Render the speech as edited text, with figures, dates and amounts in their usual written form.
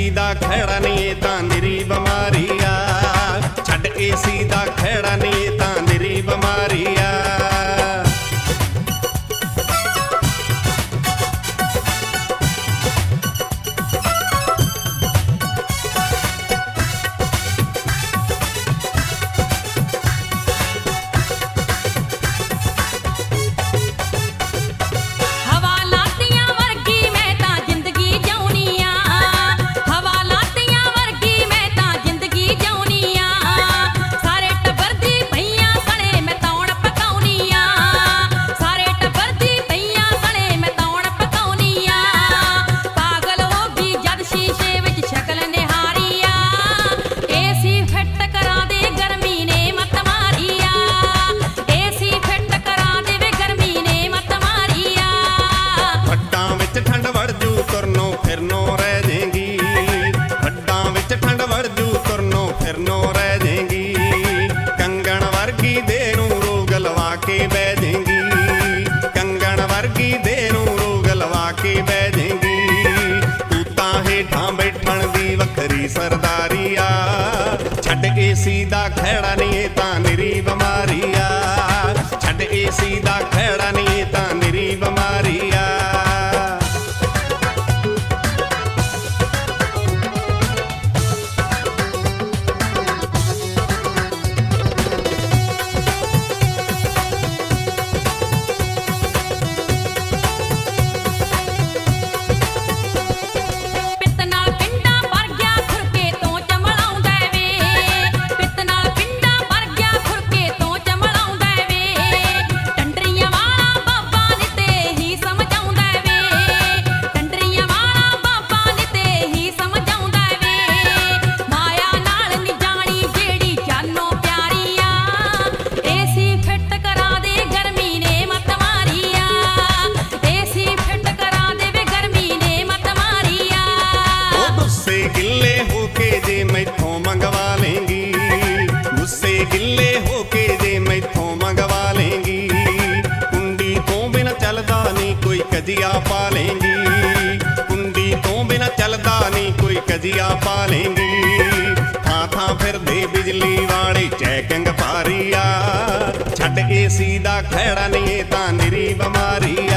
दा खैड़ा नहीं ये तां निरी बीमारी आ। छड्ड एसी दा खैड़ा नहीं ये तां निरी बीमारी आ। कंगण वर्गी दे नूं रोग लवा के बह जाएंगी। तू तां हेठां बैठण दी वखरी सरदारी आ। छड्ड एसी दा खैड़ा नहीं ये तां निरी बीमारी आ। छड्ड एसी दा खैड़ा नहीं ये तां निरी बीमारी आ। गिले होके जे मैथों मंगवा लेंगी, गुस्से गिले होके जे मैथों मंगवा लेंगी। कुंडी तो बिना चलदा नहीं कोई कजिया पा लेंगी। कुंडी तो बिना चलदा नहीं कोई कजिया पा लेंगी। थां थां फिरदे बिजली वाले चैकिंग भारी आ। छड्ड एसी दा खैड़ा नहीं ये तां निरी बीमारी